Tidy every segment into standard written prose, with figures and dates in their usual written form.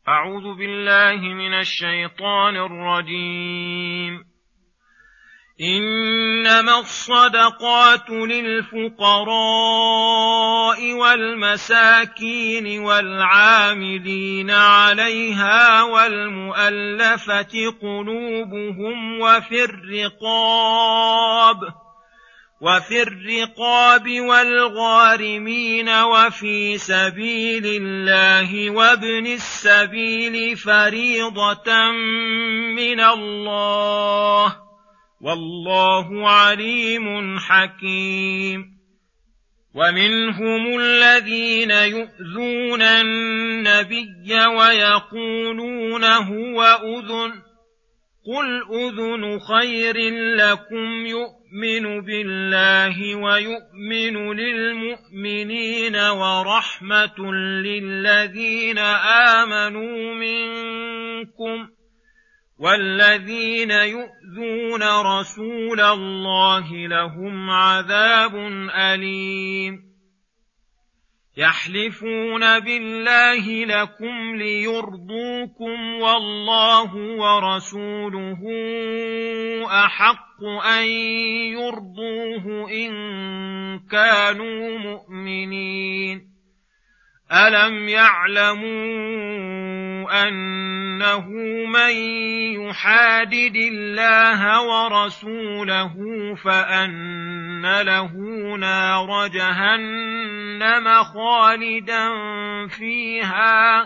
أعوذ بالله من الشيطان الرجيم. إنما الصدقات للفقراء والمساكين والعاملين عليها والمؤلفة قلوبهم وفي الرقاب والغارمين وفي سبيل الله وابن السبيل فريضة من الله والله عليم حكيم. ومنهم الذين يؤذون النبي ويقولون هو أذن قل أذن خير لكم يؤمن بالله ويؤمن للمؤمنين ورحمة للذين آمنوا منكم والذين يؤذون رسول الله لهم عذاب أليم. يحلفون بالله لكم ليرضوكم والله ورسوله أحق أن يرضوه إن كانوا مؤمنين. ألم يعلموا أنه من يحادد الله ورسوله فأن له نار جهنم خالدا فيها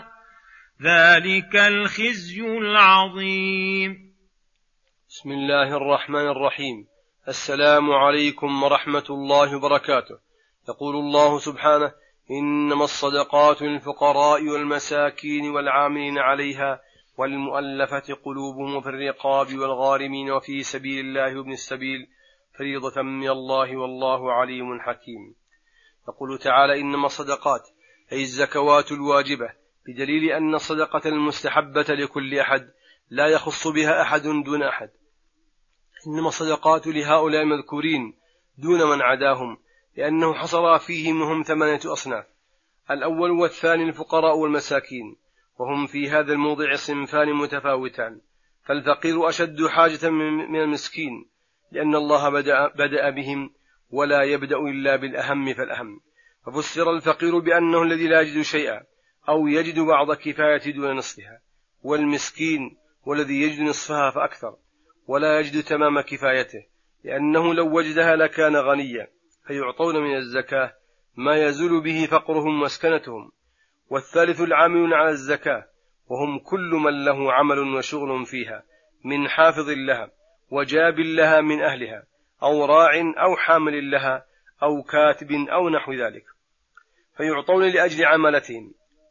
ذلك الخزي العظيم. بسم الله الرحمن الرحيم. السلام عليكم ورحمة الله وبركاته. يقول الله سبحانه: إنما الصدقات للفقراء والمساكين والعاملين عليها والمؤلفة قلوبهم في الرقاب والغارمين وفي سبيل الله وابن السبيل فريضة من الله والله عليم حكيم. يقول تعالى: إنما الصدقات أي الزكوات الواجبة، بدليل أن الصدقة المستحبة لكل أحد لا يخص بها أحد دون أحد. إنما الصدقات لهؤلاء المذكورين دون من عداهم، لأنه حصر فيهم هم 8 أصناف: الأول والثاني الفقراء والمساكين، وهم في هذا الموضع صنفان متفاوتان، فالفقير أشد حاجة من المسكين، لأن الله بدأ بهم ولا يبدأ إلا بالأهم فالأهم. ففسر الفقير بأنه الذي لا يجد شيئا أو يجد بعض كفاية دون نصفها، والمسكين والذي يجد نصفها فأكثر ولا يجد تمام كفايته، لأنه لو وجدها لكان غنيا، فيعطون من الزكاة ما يزول به فقرهم وسكنتهم. والثالث العاملون على الزكاة، وهم كل من له عمل وشغل فيها، من حافظ لها وجاب لها من أهلها أو راع أو حامل لها أو كاتب أو نحو ذلك، فيعطون لأجل عملتهم،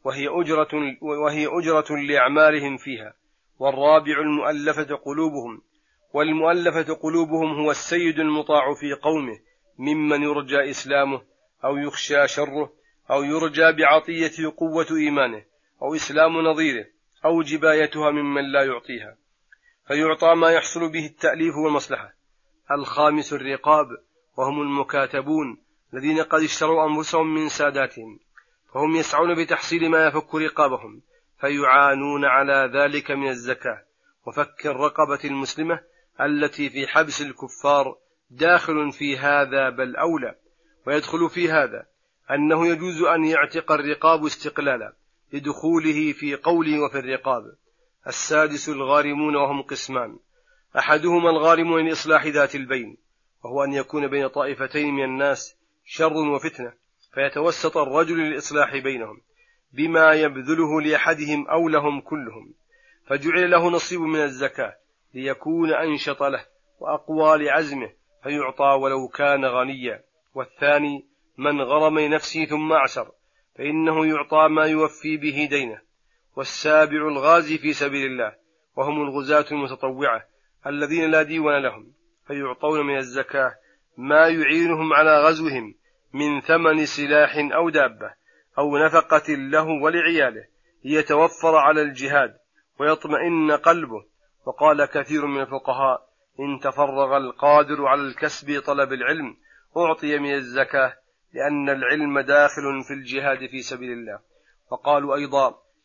وهي أجرة لأعمالهم فيها. والرابع المؤلفة قلوبهم، والمؤلفة قلوبهم هو السيد المطاع في قومه ممن يرجى إسلامه أو يخشى شره أو يرجى بعطيته قوة إيمانه أو إسلام نظيره أو جبايتها ممن لا يعطيها، فيعطى ما يحصل به التأليف والمصلحة. الخامس الرقاب، وهم المكاتبون الذين قد اشتروا أنفسهم من ساداتهم، فهم يسعون بتحصيل ما يفك رقابهم، فيعانون على ذلك من الزكاة وفك الرقبة المسلمة التي في حبس الكفار داخل في هذا بل أولى. ويدخل في هذا أنه يجوز أن يعتق الرقاب استقلالا لدخوله في قوله وفي الرقاب. السادس الغارمون، وهم قسمان: أحدهما الغارم لإصلاح ذات البين، وهو أن يكون بين طائفتين من الناس شر وفتنة، فيتوسط الرجل للإصلاح بينهم بما يبذله لأحدهم أو لهم كلهم، فجعل له نصيب من الزكاة ليكون أنشط له وأقوى لعزمه، فيعطى ولو كان غنيا. والثاني من غرم نفسه ثم أعسر، فإنه يعطى ما يوفي به دينه. والسابع الغازي في سبيل الله، وهم الغزاة المتطوعة الذين لا ديوان لهم، فيعطون من الزكاة ما يعينهم على غزوهم من ثمن سلاح أو دابة أو نفقة له ولعياله ليتوفر على الجهاد ويطمئن قلبه. وقال كثير من الفقهاء: إن تفرغ القادر على الكسب طلب العلم أعطي من الزكاة، لأن العلم داخل في الجهاد في سبيل الله. وقالوا أيضا: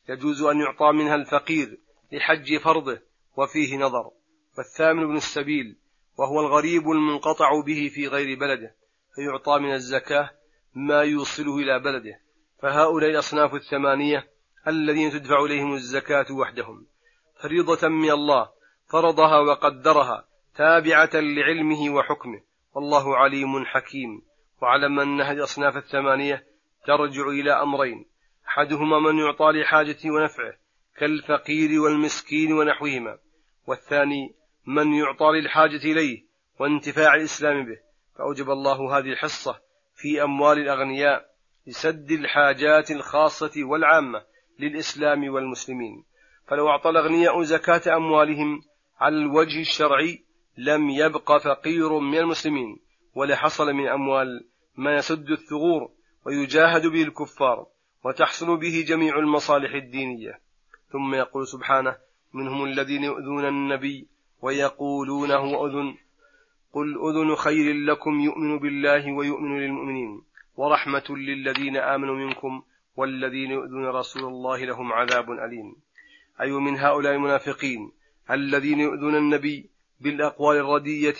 يجوز أن يعطى منها الفقير لحج فرضه وفيه نظر. والثامن ابن السبيل وهو الغريب المنقطع به في غير بلده، فيعطى من الزكاة ما يوصله إلى بلده. فهؤلاء الأصناف الثمانية الذين تدفع إليهم الزكاة وحدهم فريضة من الله فرضها وقدرها تابعة لعلمه وحكمه، والله عليم حكيم. واعلم أن هذه الأصناف الثمانية ترجع إلى أمرين: أحدهما من يعطى لحاجته ونفعه كالفقير والمسكين ونحوهما، والثاني من يعطى للحاجة إليه وانتفاع الإسلام به. فأوجب الله هذه الحصة في أموال الأغنياء لسد الحاجات الخاصة والعامة للإسلام والمسلمين. فلو أعطى الأغنياء زكاة أموالهم على الوجه الشرعي لم يبق فقير من المسلمين، ولحصل من أموال ما يسد الثغور ويجاهد به الكفار وتحصل به جميع المصالح الدينية. ثم يقول سبحانه: منهم الذين يؤذون النبي ويقولون هو أذن، قل أذن خير لكم يؤمن بالله ويؤمن للمؤمنين ورحمة للذين آمنوا منكم والذين يؤذون رسول الله لهم عذاب أليم. أي من هؤلاء المنافقين الذين يؤذون النبي بالأقوال الردية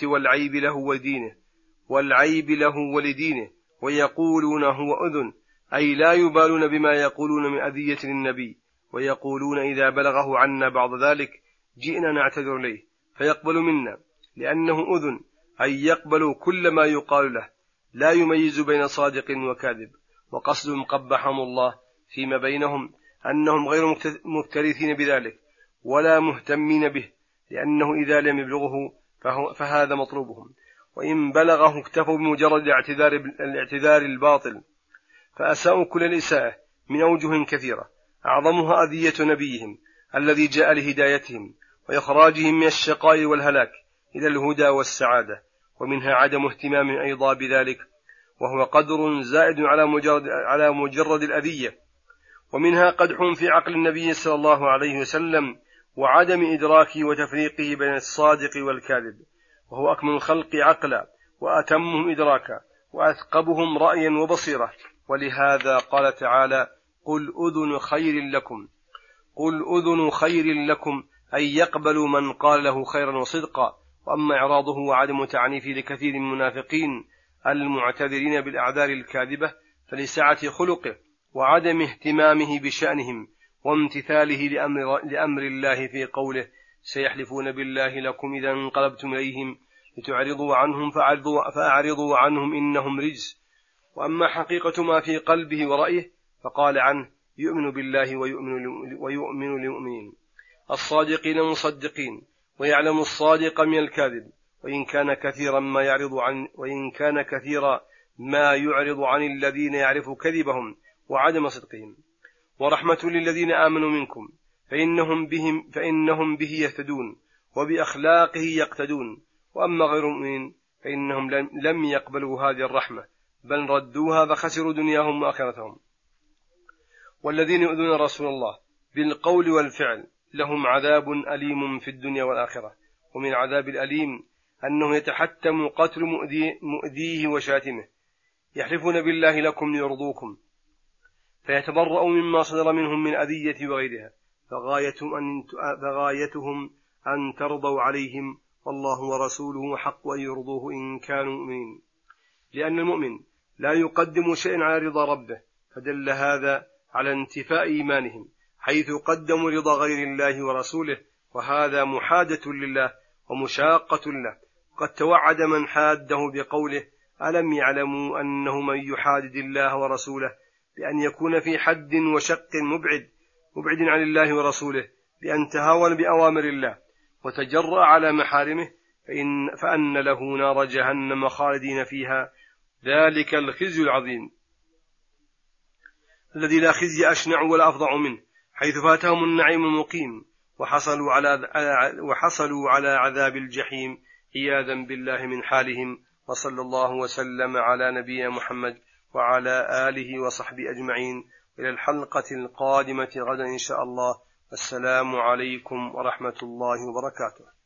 والعيب له ولدينه ويقولون هو أذن، أي لا يبالون بما يقولون من أذية للنبي، ويقولون إذا بلغه عنا بعض ذلك جئنا نعتذر إليه فيقبل منا، لأنه أذن، أي يقبل كل ما يقال له لا يميز بين صادق وكاذب. وقصدهم قبحهم الله فيما بينهم أنهم غير مكترثين بذلك ولا مهتمين به، لأنه إذا لم يبلغه فهذا مطلوبهم، وإن بلغه اكتفوا بمجرد الاعتذار الباطل، فأساءوا كل الإساءة من أوجه كثيرة، أعظمها أذية نبيهم الذي جاء لهدايتهم وإخراجهم من الشقاء والهلاك إلى الهدى والسعادة. ومنها عدم اهتمام أيضا بذلك، وهو قدر زائد على مجرد الأذية. ومنها قدح في عقل النبي صلى الله عليه وسلم وعدم إدراكه وتفريقه بين الصادق والكاذب، وهو أكمل الخلق عقلا وأتمهم إدراكا وأثقبهم رأيا وبصيرة. ولهذا قال تعالى: قل أذن خير لكم، أي يقبل من قال له خيرا وصدقا. وأما إعراضه وعدم تعنيفه لكثير من المنافقين المعتذرين بالأعذار الكاذبة فلسعة خلقه وعدم اهتمامه بشأنهم وامتثاله لأمر الله في قوله: سيحلفون بالله لكم إذا انقلبتم إليهم لتعرضوا عنهم فأعرضوا عنهم إنهم رجس. وأما حقيقة ما في قلبه ورأيه فقال عنه: يؤمن بالله ويؤمن للمؤمنين الصادقين المصدقين، ويعلم الصادق من الكاذب، وإن كان كثيرا ما يعرض عن الذين يعرف كذبهم وعدم صدقهم. ورحمة للذين آمنوا منكم فإنهم به يهتدون وبأخلاقه يقتدون. وأما غير المؤمنين فإنهم لم يقبلوا هذه الرحمة بل ردوها فخسروا دنياهم وآخرتهم. والذين يؤذون رسول الله بالقول والفعل لهم عذاب أليم في الدنيا والآخرة. ومن عذاب الأليم أنه يتحتم قتل مؤذيه وشاتمه، يحلفون بالله لكم ليرضوكم فيتبرؤوا مما صدر منهم من أذية وغيرها، فغايتهم أن ترضوا عليهم، والله ورسوله حق أن يرضوه إن كانوا مؤمنين، لأن المؤمن لا يقدم شيئا على رضا ربه، فدل هذا على انتفاء إيمانهم حيث قدموا رضا غير الله ورسوله، وهذا محادة لله ومشاقة له. قد توعد من حاده بقوله: ألم يعلموا أنه من يحادد الله ورسوله بأن يكون في حد وشق مبعد عن الله ورسوله، بأن تهاون بأوامر الله وتجرأ على محارمه فأن له نار جهنم خالدين فيها، ذلك الخزي العظيم الذي لا خزي أشنع ولا أفظع منه، حيث فاتهم النعيم المقيم وحصلوا على عذاب الجحيم عياذا بالله من حالهم. وصلى الله وسلم على نبينا محمد وعلى آله وصحبه أجمعين. إلى الحلقة القادمة غدا إن شاء الله. السلام عليكم ورحمة الله وبركاته.